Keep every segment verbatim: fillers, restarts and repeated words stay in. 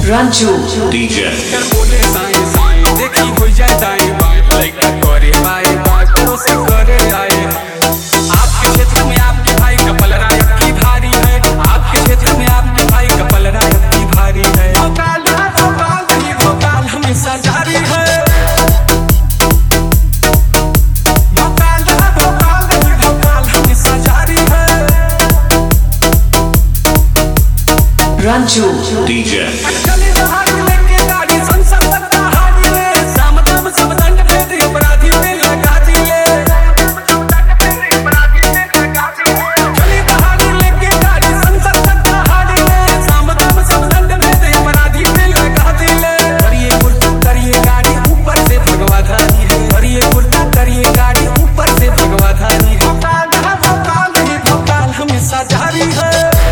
Ranchu D J बोले साए साए देखी हो जाए दाएं बाएं लइका करे बाएं बाएं पड़ोसी करे आए। आपके क्षेत्र में आपके भाई का पलड़ा की भारी है। आपके क्षेत्र में आपके भाई का पलड़ा की भारी है। भोकाल भोकाल नहीं भोकाल हमेशा जारी है। भोकाल भोकाल नहीं भोकाल हमेशा जारी है। Ranchu D J चले बाहर लेके गाड़ी संसद तक कहानी ले साम दाम सब दंड भेद अपराधी में लगा दिए। चले बाहर लेके गाड़ी संसद तक कहानी ले साम दाम सब दंड भेद अपराधी में लगा दिए। करिए कुर्ता करिए गाड़ी ऊपर से भगवा धानी है। करिए कुर्ता करिए गाड़ी ऊपर से भगवा धानी है। भोकाल भोकाल नहीं भोकाल हमेशा जारी है।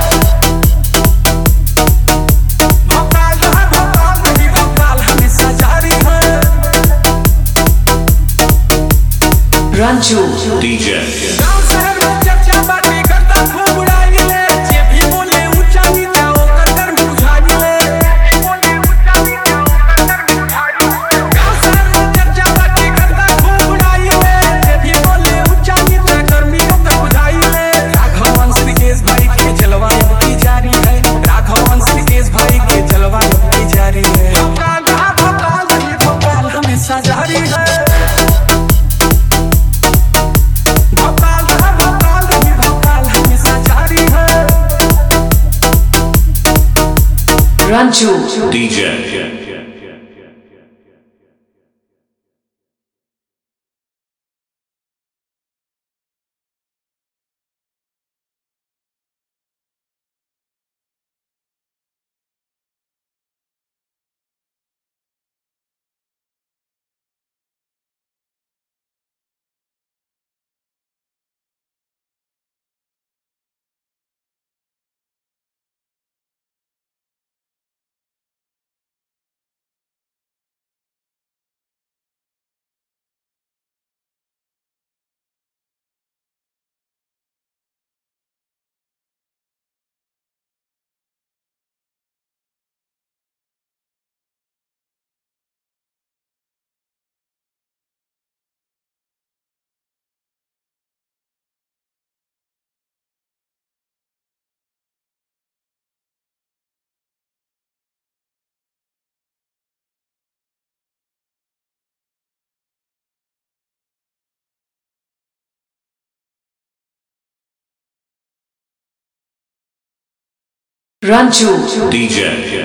Ranchu D J गाँव शहर में चर्चा बातें करता खूब उड़ाई ले। जे भी बोले ऊंचा नीचा ओकर कर्म बुझाई ले। गाँव शहर में चर्चा बातें करता खूब उड़ाई ले। जे भी बोले ऊंचा नीचा कर्मी ओकर बुझाई ले। राघव वंश रिकेश भाई के जलवा की जारी है। राघव वंश रिकेश भाई के जलवा की जारी है। भोकाल भोकाल नहीं भोकाल हमेशा जारी है। भोकाल भोकाल नहीं भोकाल हमेशा जारी है। Ranchu D J Ranchu D J